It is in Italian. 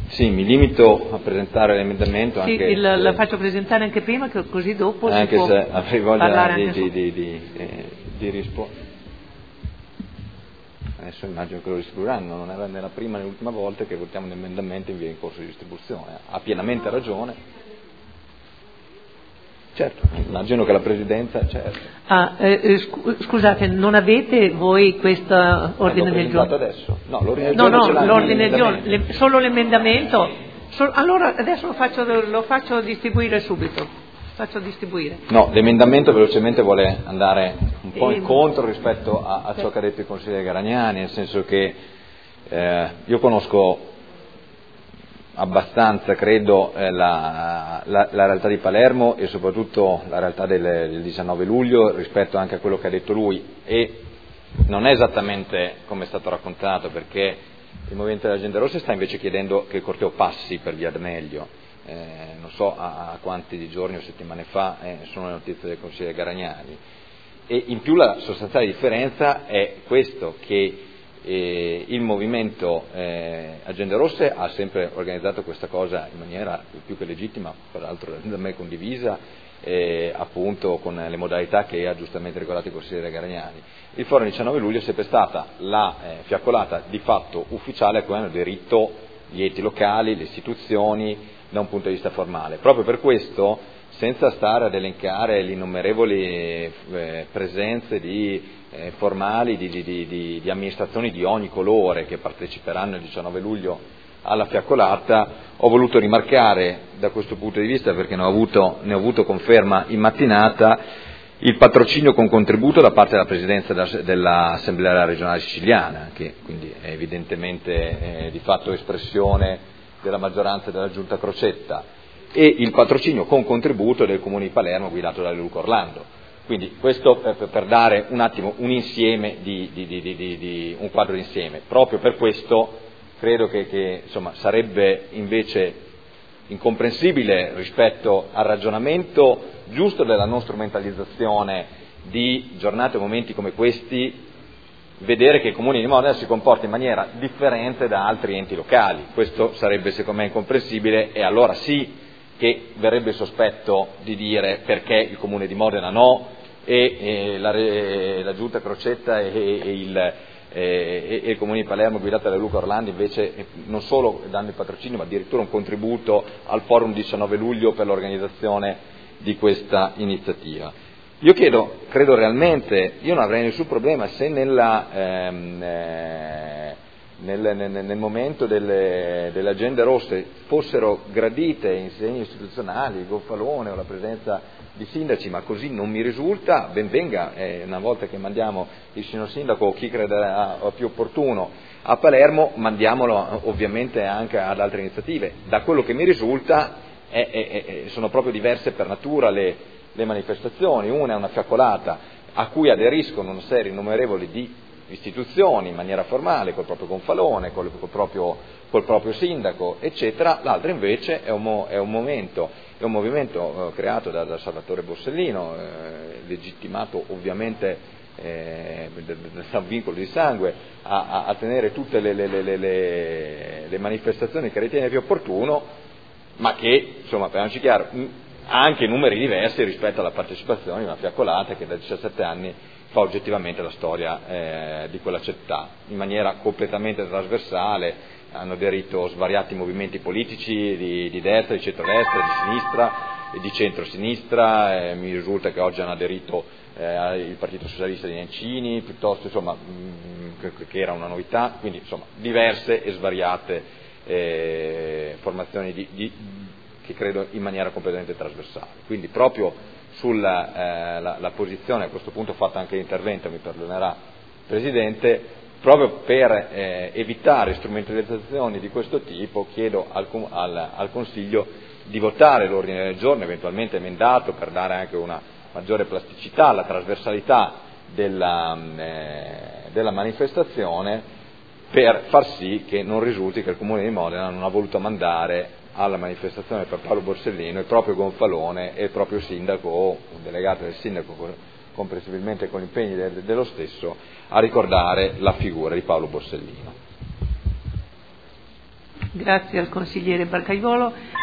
Sì, mi limito a presentare l'emendamento. Sì, anche la faccio presentare anche prima, così dopo anche si può se avrei voglia parlare di rispondere. Adesso immagino che lo distribuiranno, non era né la prima né l'ultima volta che votiamo un emendamento in via in corso di distribuzione. Ha pienamente ragione. Certo, immagino che la Presidenza... Certo. Scusate, non avete voi questo ordine del giorno? Adesso? No, l'ordine del giorno ce l'ha. L'ordine del giorno, solo l'emendamento. Allora adesso lo faccio distribuire subito. Faccio distribuire. No, l'emendamento velocemente vuole andare un po' incontro rispetto a ciò che ha detto il consigliere Garagnani, nel senso che io conosco abbastanza, credo, la realtà di Palermo e soprattutto la realtà del 19 luglio rispetto anche a quello che ha detto lui, e non è esattamente come è stato raccontato, perché il Movimento della Gente Rossa sta invece chiedendo che il corteo passi per via D'Amelio. Non so a quanti di giorni o settimane fa sono le notizie del consigliere Garagnani, e in più la sostanziale differenza è questo, che il movimento Agende Rosse ha sempre organizzato questa cosa in maniera più che legittima, peraltro da me condivisa, appunto con le modalità che ha giustamente ricordato il consigliere Garagnani. Il Forum 19 luglio è sempre stata la fiaccolata di fatto ufficiale a cui hanno aderito gli enti locali, le istituzioni, da un punto di vista formale. Proprio per questo, senza stare ad elencare le innumerevoli presenze formali di amministrazioni di ogni colore che parteciperanno il 19 luglio alla fiaccolata, ho voluto rimarcare da questo punto di vista, perché ne ho avuto conferma in mattinata, il patrocinio con contributo da parte della Presidenza dell'Assemblea regionale siciliana, che quindi è evidentemente di fatto espressione della maggioranza della Giunta Crocetta, e il patrocinio con contributo del Comune di Palermo guidato da Luca Orlando. Quindi questo per dare un attimo un insieme un quadro d'insieme. Proprio per questo credo che insomma, sarebbe invece incomprensibile rispetto al ragionamento giusto della non strumentalizzazione di giornate e momenti come questi, vedere che il Comune di Modena si comporta in maniera differente da altri enti locali. Questo sarebbe secondo me incomprensibile, e allora sì che verrebbe il sospetto di dire perché il Comune di Modena no e la Giunta Crocetta e il Comune di Palermo guidata da Luca Orlando invece non solo danno il patrocinio ma addirittura un contributo al Forum 19 luglio per l'organizzazione di questa iniziativa. Io credo realmente, io non avrei nessun problema se nel momento delle agende rosse fossero gradite insegni istituzionali, il gonfalone o la presenza di sindaci, ma così non mi risulta. Ben venga, una volta che mandiamo il signor sindaco o chi crederà più opportuno a Palermo, mandiamolo ovviamente anche ad altre iniziative. Da quello che mi risulta sono proprio diverse per natura le manifestazioni. Una è una fiaccolata a cui aderiscono una serie innumerevoli di istituzioni in maniera formale, col proprio gonfalone, col proprio sindaco, eccetera. L'altra invece è un movimento creato da Salvatore Borsellino, legittimato ovviamente da un vincolo di sangue a tenere tutte le manifestazioni che ritiene più opportuno, ma che, insomma, parliamoci chiaro, ha anche numeri diversi rispetto alla partecipazione in una fiaccolata che da 17 anni fa oggettivamente la storia di quella città, in maniera completamente trasversale. Hanno aderito svariati movimenti politici di destra, di centrodestra, di sinistra e di centrosinistra. Mi risulta che oggi hanno aderito il Partito Socialista di Nencini, piuttosto, insomma, che era una novità, quindi insomma diverse e svariate formazioni che credo in maniera completamente trasversale. Quindi proprio sulla la posizione, a questo punto ho fatto anche l'intervento, mi perdonerà Presidente, proprio per evitare strumentalizzazioni di questo tipo, chiedo al Consiglio di votare l'ordine del giorno, eventualmente emendato, per dare anche una maggiore plasticità alla trasversalità della manifestazione, per far sì che non risulti che il Comune di Modena non ha voluto mandare alla manifestazione per Paolo Borsellino il proprio gonfalone e il proprio sindaco o un delegato del sindaco, comprensibilmente con gli impegni dello stesso, a ricordare la figura di Paolo Borsellino. Grazie al consigliere Barcaiuolo.